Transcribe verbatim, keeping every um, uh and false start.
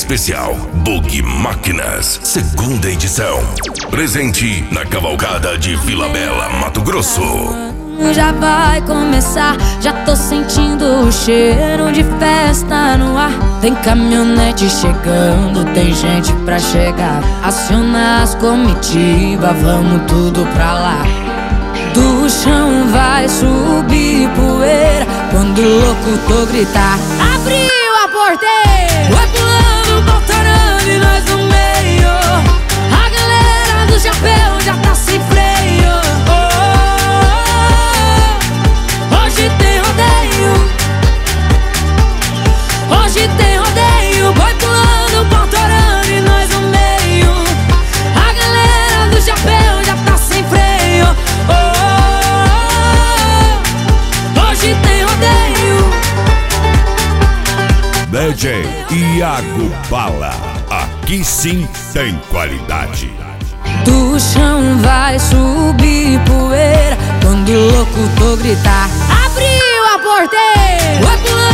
especial Bug Máquinas, segunda edição. Presente na cavalgada de Vila Bela, Mato Grosso. Já vai começar, já tô sentindo o cheiro de festa no ar. Tem caminhonete chegando, tem gente pra chegar. Aciona as comitivas, vamos tudo pra lá. Do chão vai subir poeira quando o locutor gritar: abriu a porteira! Vai pulando, voltando e nós no meio. A galera do chapéu já tá sem freio. Hoje tem rodeio, hoje tem rodeio. Vai pulando, voltando e nós no meio. A galera do chapéu já tá sem freio. Hoje tem rodeio. D J Iago Bala, aqui sim tem qualidade. Do chão vai subir poeira quando o locutor gritar: abriu a porteira! Vai pulando,